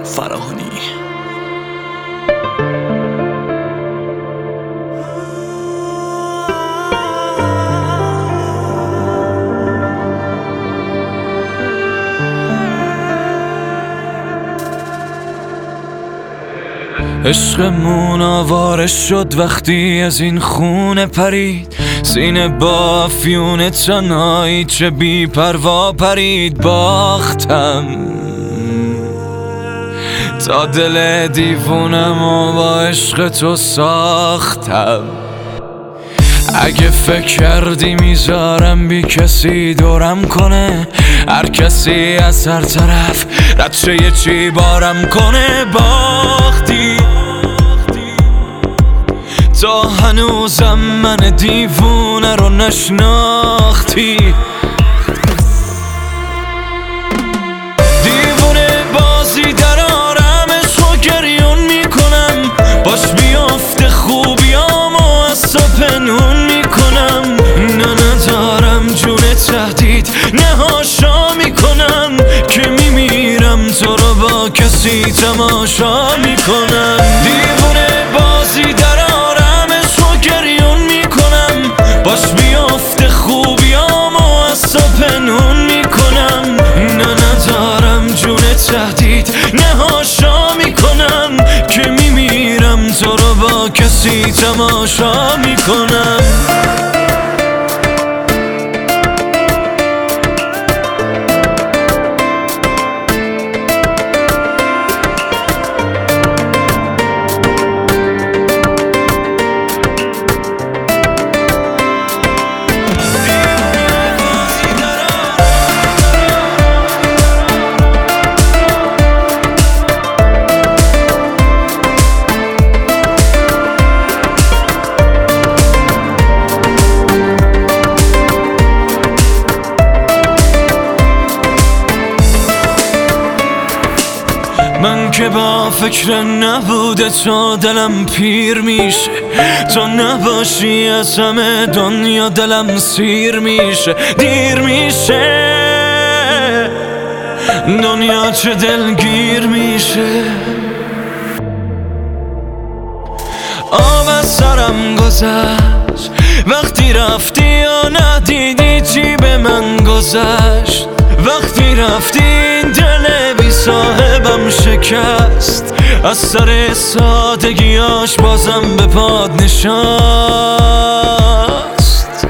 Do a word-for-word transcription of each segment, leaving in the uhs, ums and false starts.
فراهانی. عشقمون آواره شد وقتی از این خونه پرید، سینه با افیون تنهایی چه بی پروا پرید. باختم تا دل دیوونم و با عشق تو ساختم. اگه فکر کردی میذارم بی کسی دورم کنه، هر کسی از هر طرف ردشه یه چی بارم کنه. باختی تا هنوزم من دیوونه رو نشناختی. دیوونه بازی در آرم عشق و گریون میکنم، باش بیافته خوبیامو از تو پنهون میکنم. نه ندارم جون تهدید، نه هاشا میکنم که میمیرم تو رو با کسی تماشا میکنم. دیوونه بازی در آرم عشق و گریون میکنم، باش بیافته خوبیامو از تو پنهون میکنم. نه ندارم جون تهدید، نه هاشا میکنم که میمیرم تو رو با کسی تماشا میکنم. من که با فکر نبوده تو دلم پیر میشه، تو نباشی از همه دنیا دلم سیر میشه. دیر میشه دنیا چه دلگیر میشه. آب از سرم گذشت وقتی رفتی و ندیدی چی به من گذشت. وقتی رفتی این دل بی صاحبم شکست، از سر سادگیاش بازم به پاد نشست.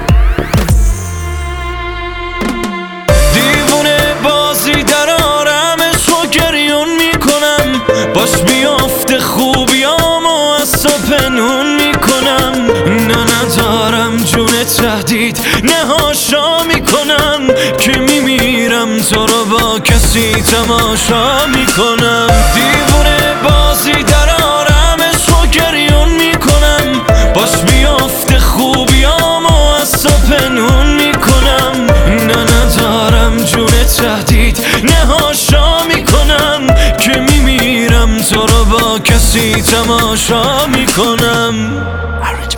دیوونه بازی در آرم عشق و گریون میکنم، باش بیافته خوبیامو از تو پنهون میکنم. نه ندارم جون تهدید، نه هاشا میکنم که میمیرم تو رو با کسی تماشا میکنم. دیوونه بازی در آرم عشق و گریون میکنم، باش بیافته خوبیامو از تو پنهون میکنم. نه ندارم جون تهدید، نه هاشا میکنم که میمیرم تو رو با کسی تماشا میکنم.